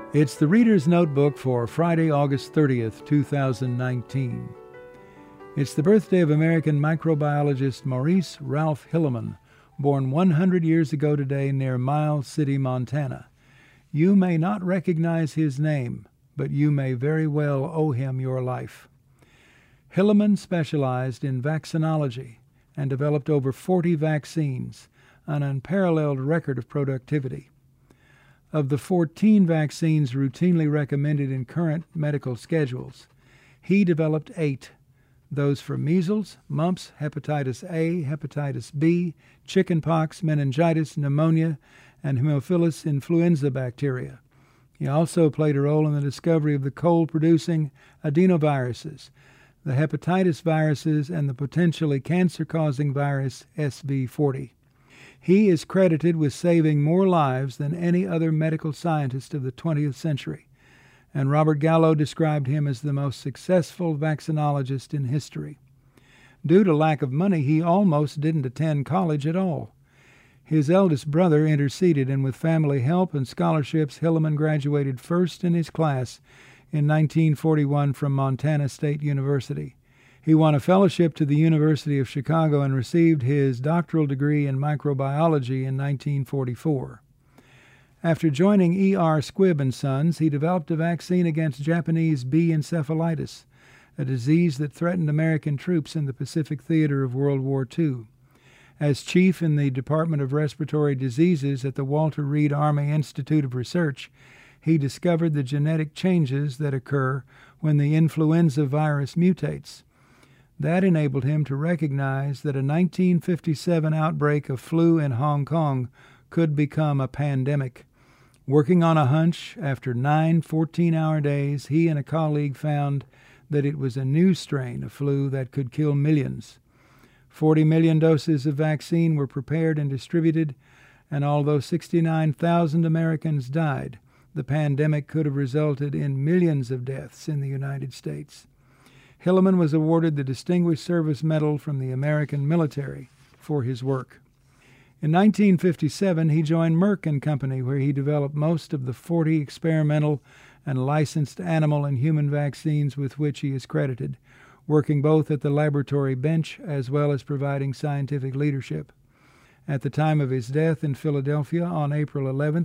It's the Reader's Notebook for Friday, August 30th, 2019. It's the birthday of American microbiologist Maurice Ralph Hilleman, born 100 years ago today near Miles City, Montana. You may not recognize his name, but you may very well owe him your life. Hilleman specialized in vaccinology and developed over 40 vaccines, an unparalleled record of productivity. Of the 14 vaccines routinely recommended in current medical schedules, he developed 8, those for measles, mumps, hepatitis A, hepatitis B, chickenpox, meningitis, pneumonia, and Haemophilus influenza bacteria. He also played a role in the discovery of the cold-producing adenoviruses, the hepatitis viruses, and the potentially cancer-causing virus SV40. He is credited with saving more lives than any other medical scientist of the 20th century, and Robert Gallo described him as the most successful vaccinologist in history. Due to lack of money, he almost didn't attend college at all. His eldest brother interceded, and with family help and scholarships, Hilleman graduated first in his class in 1941 from Montana State University. He won a fellowship to the University of Chicago and received his doctoral degree in microbiology in 1944. After joining E.R. Squibb & Sons, he developed a vaccine against Japanese B encephalitis, a disease that threatened American troops in the Pacific theater of World War II. As chief in the Department of Respiratory Diseases at the Walter Reed Army Institute of Research, he discovered the genetic changes that occur when the influenza virus mutates. That enabled him to recognize that a 1957 outbreak of flu in Hong Kong could become a pandemic. Working on a hunch, after 9 14-hour days, he and a colleague found that it was a new strain of flu that could kill millions. 40 million doses of vaccine were prepared and distributed, and although 69,000 Americans died, the pandemic could have resulted in millions of deaths in the United States. Hilleman was awarded the Distinguished Service Medal from the American military for his work. In 1957, he joined Merck & Company, where he developed most of the 40 experimental and licensed animal and human vaccines with which he is credited, working both at the laboratory bench as well as providing scientific leadership. At the time of his death in Philadelphia on April 11,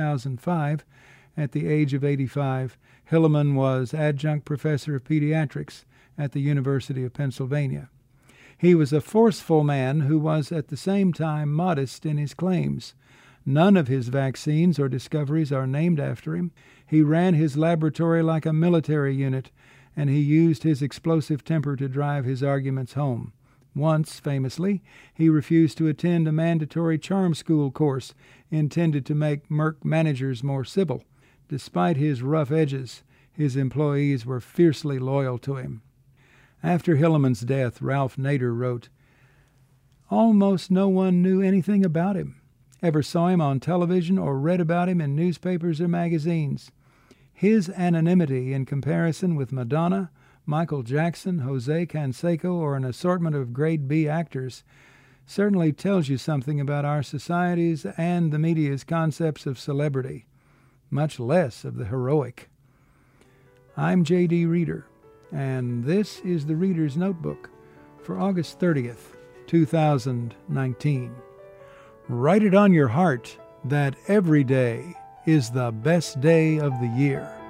2005, at the age of 85, Hilleman was adjunct professor of pediatrics at the University of Pennsylvania. He was a forceful man who was at the same time modest in his claims. None of his vaccines or discoveries are named after him. He ran his laboratory like a military unit, and he used his explosive temper to drive his arguments home. Once, famously, he refused to attend a mandatory charm school course intended to make Merck managers more civil. Despite his rough edges, his employees were fiercely loyal to him. After Hilleman's death, Ralph Nader wrote, "Almost no one knew anything about him, ever saw him on television or read about him in newspapers or magazines. His anonymity in comparison with Madonna, Michael Jackson, Jose Canseco, or an assortment of grade B actors certainly tells you something about our society's and the media's concepts of celebrity, much less of the heroic." I'm J.D. Reader, and this is the Reader's Notebook for August 30th, 2019. Write it on your heart that every day is the best day of the year.